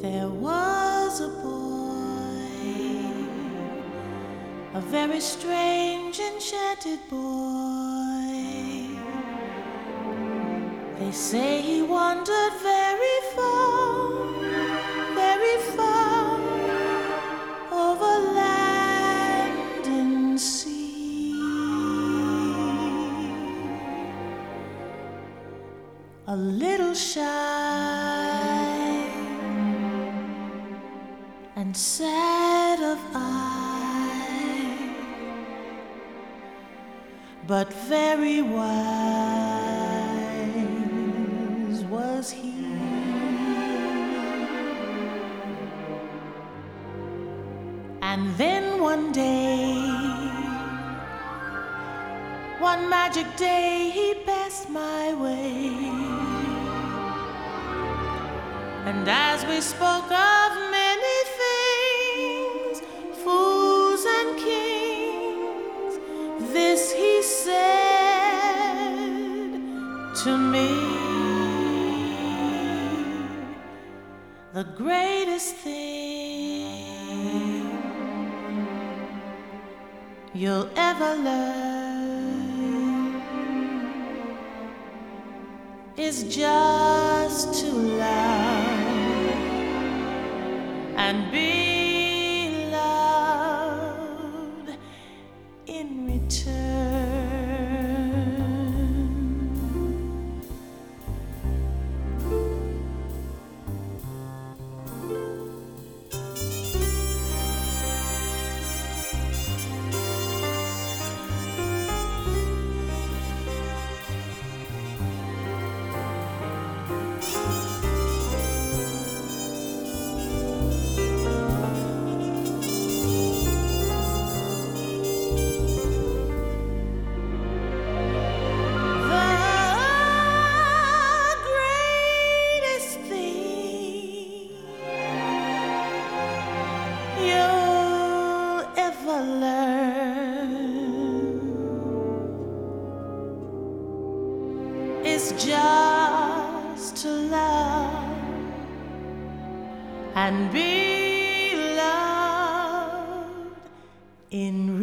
There was a boy, a very strange, enchanted boy. They say he wandered very far over land and sea. A little shy and sad of eye, but very wise was he. And then one day, one magic day, he passed my way. And as we spoke of many things, fools and kings, this he said to me: the greatest thing you'll ever learn is just to love and be loved in return. Is just to love and be loved in